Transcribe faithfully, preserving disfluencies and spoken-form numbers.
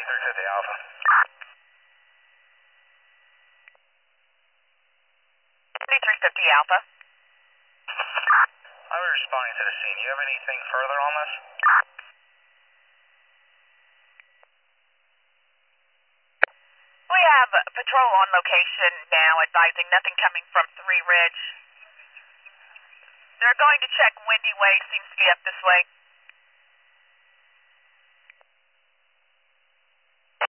three fifty Alpha. three fifty Alpha. I'm responding to the scene. You have anything further on this? We have a patrol on location now, advising nothing coming from Three Ridge. They're going to check Windy Way, seems to be up this way.